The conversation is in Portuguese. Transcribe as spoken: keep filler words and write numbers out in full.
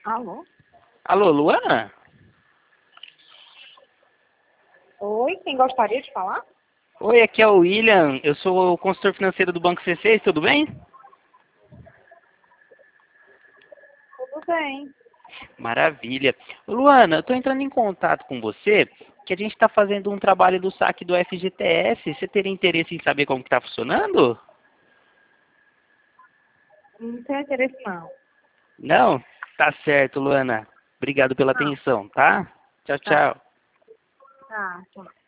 Alô? Alô, Luana? Oi, quem gostaria de falar? Oi, aqui é o William, eu sou o consultor financeiro do Banco C seis, tudo bem? Tudo bem. Maravilha. Luana, eu estou entrando em contato com você, que a gente está fazendo um trabalho do saque do F G T S. Você teria interesse em saber como está funcionando? Não tenho interesse não. Não? Tá certo, Luana. Obrigado pela Não, atenção, tá? Tchau, tá. tchau. Tá, tá.